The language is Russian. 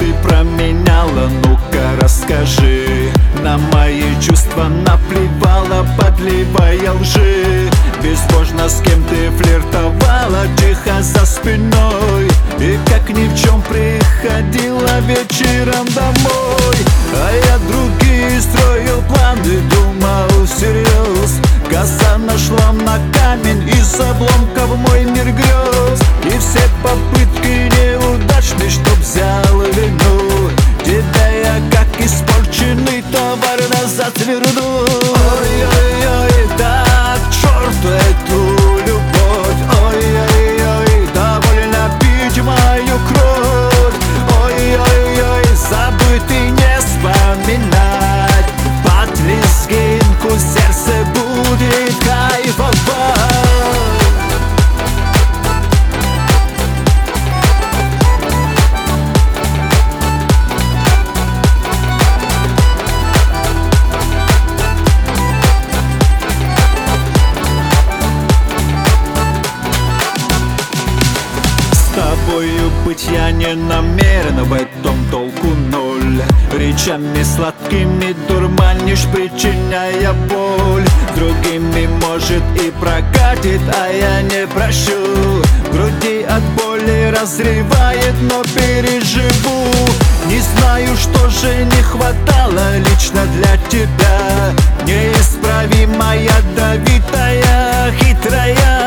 ты променяла, ну-ка расскажи. На мои чувства наплевала, подливая лжи. Безбожно с кем ты флиртовала, тихо за спиной. И как ни в чем приходила вечером домой. А я другие строил планы, думал всерьез. Коса нашла на камень, из обломков мой мир грез. И все попытки неудачны, чтоб взял вину. Тебя я как испорченный товар назад верну. Ой-ой-ой, да к черту эту любовь. Ой-ой-ой, довольно пить мою кровь. Ой-ой-ой, забыть и не вспоминать. Под лезгинку сердце будет кайфовать. С тобою быть я не намерен, в этом толку ноль. Речами сладкими дурманишь, причиняя боль. Другими может и прокатит, а я не прощу. В груди от боли разрывает, но переживу. Не знаю, что же не хватало лично для тебя. Неисправимая, ядовитая, хитрая.